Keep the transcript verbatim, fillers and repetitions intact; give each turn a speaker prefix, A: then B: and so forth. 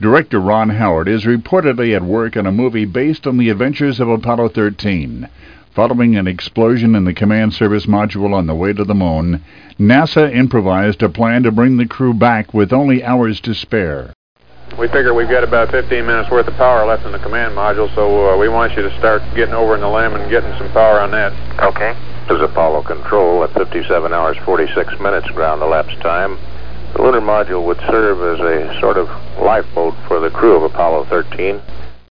A: Director Ron Howard is reportedly at work on a movie based on the adventures of Apollo thirteen. Following an explosion in the command service module on the way to the moon, NASA improvised a plan to bring the crew back with only hours to spare.
B: We figure we've got about fifteen minutes worth of power left in the command module, so uh, we want you to start getting over in the limb and getting some power on that.
C: Okay. This is Apollo Control at fifty-seven hours forty-six minutes ground elapsed time. The lunar module would serve as a sort of lifeboat for the crew of Apollo thirteen.